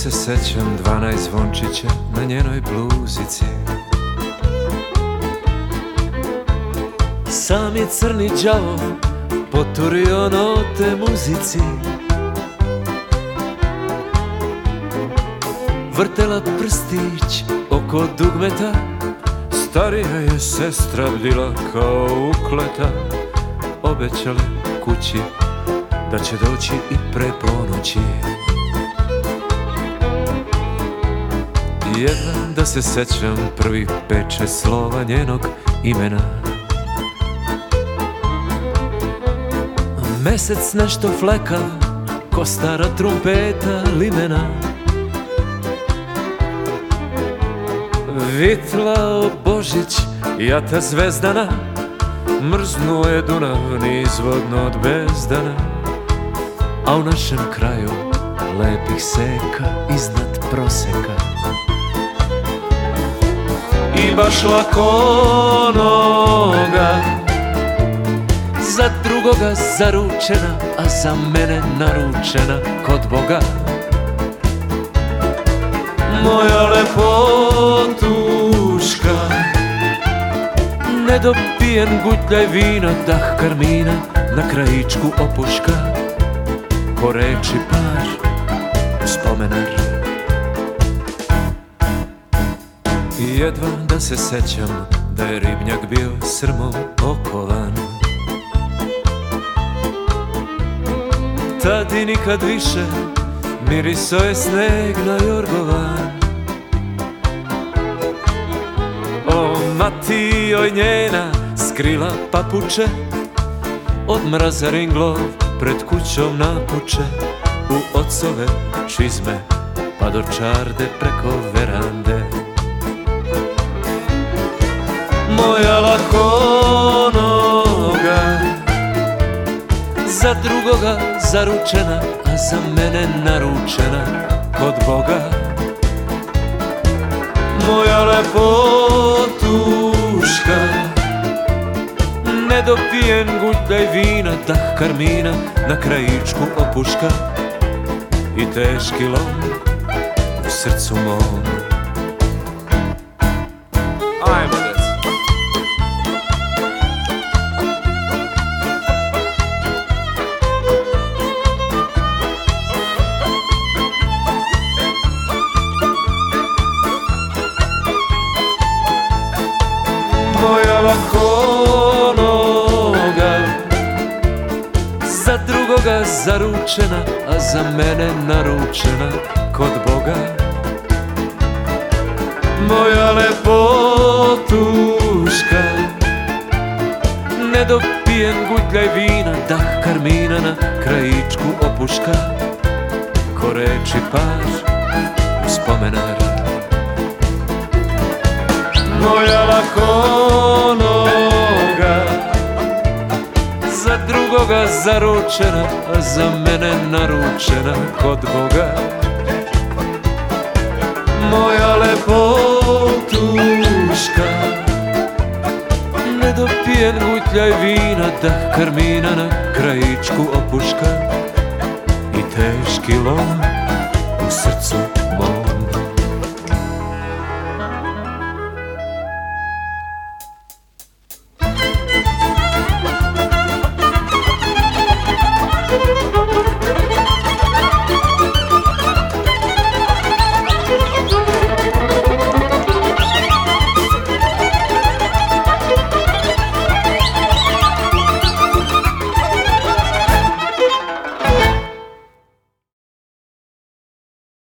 se sećam 12 zvončića na njenoj bluzici. Sam je crni đavo poturio note muzici. Vrtela prstić oko dugmeta, starija je sestra bdila kao ukleta. Obećale kući da će doći i pre ponoći. Jedva da se sećam prvih 5-6 slova njenog imena. Mesec nešto fleka ko stara trumpeta limena. Vitlao Božić, jata zvezdana, mrznuo je Dunav nizvodno od bezdana. A u našem kraju lepih seka iznad proseka. I baš lako noga, za drugoga zaručena, a za mene naručena kod Boga. Moja lepotuška, nedopijen gutljaj vina, dah karmina na krajičku opuška. Ko reči par, spomenar. I jedva da se sećam da je ribnjak bio srmom okovan. Tad i nikad više miriso je sneg na jorgovan. O, mati joj njena skrila papuče, od mraza ringlov pred kućom napuče. U ocove čizme pa do čarde preko verande. Moja lakonoga, za drugoga zaručena, a za mene naručena kod Boga. Moja lepotuška, nedopijen gutljaj vina, dah karmina na krajičku opuška. I teški lom u srcu mom. Ajmo dec. Moja lakonoga, za drugoga zaručena, a za mene naručena kod Boga. Moja lepotuška, nedopijen gutljaj vina, dah karmina na krajičku opuška. Ko reči par, spomenar. Moja lakonoga, za drugoga zaručena, a za mene naručena kod Boga. Moja lepotuška, nedopijen gutljaj vina, dah karmina na krajičku opuška. I teški lom u srcu mom.